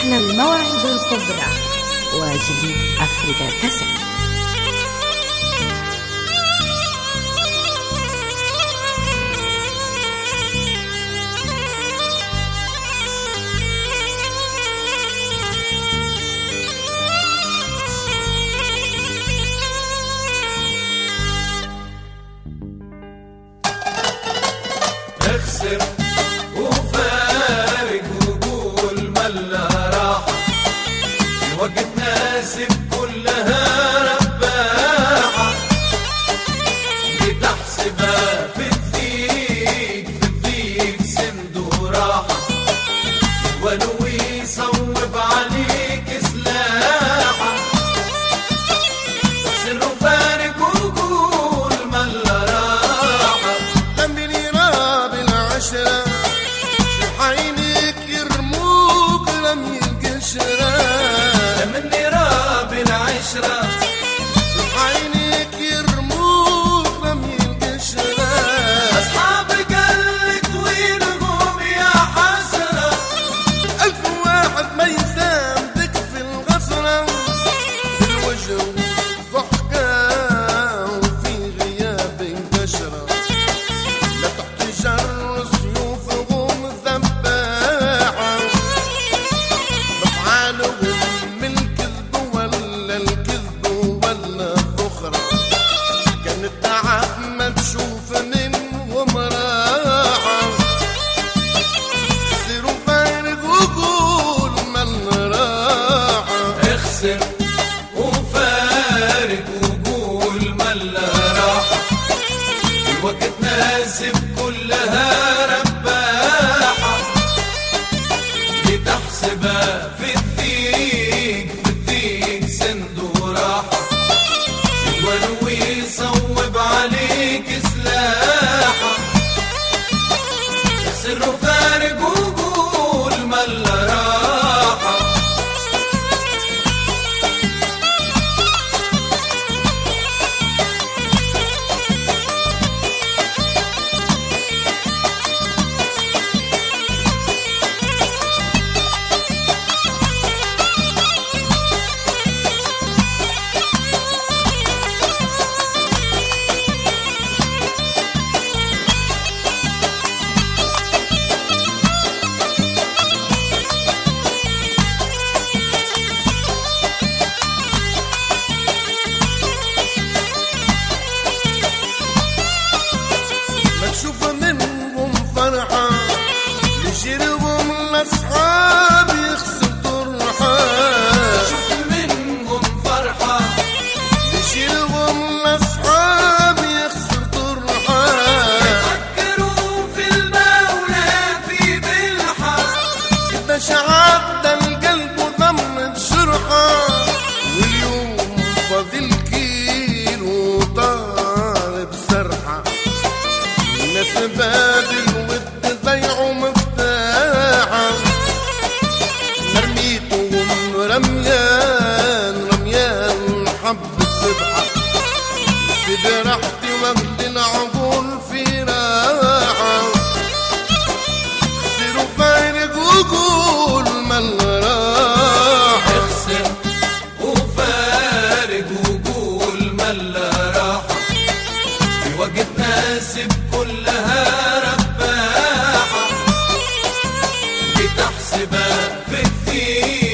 أحلى المواعيد الكبرى وجديد أفريقيا كاسيت. اخسر وفارق وقول ملا راحة في وقت ناسب كلها رباحة بتحسبها في الضيق سند وراحة ولو يصوب عليك سلاحة اخسر وفارق وقول ملا راحة عينيك يرموك رمي القشرة مني راب العشرة عينيك يرموك رمي القشرة أصحابك قلت وينهم يا حسرة 1000 واحد ما يساندك في الغسرة في الوجه ضحكة وفي غياب انكشرة لا تحتجر سيوفهم ذباحة بفعالهم من الكذب ولا الكذب ولا الذخرة كان التعب ما تشوف منهم راحة سيروا فارق وقول من راحة اخسر وفارق وقول ملا راحة الوقت ناسب كلها رباحة بتحسبها في الضيق سند وراحة ولو يصوب عليك سلاحة اخسر وفارق وقول ملا راحة ما تشوف منهم فرحة لجيرهم الأصحاب يخسر طرحة شوف منهم فرحة لجيرهم الأصحاب يخسر طرحة فكروا في المولى في بلحة قديش عدى القلب وضم الجرحة واليوم فاضل كيلو طالب سرحة الناس بادل ود ضيعوا مفتاحة رميتهم رميان حب السبحة سيب راحتي واخد العقول في راحة سيروا فارق وقول من راحة اخسر وفارق وقول ملا راحة في وقت ناسب كلها رباحة بتحسبها في الضيق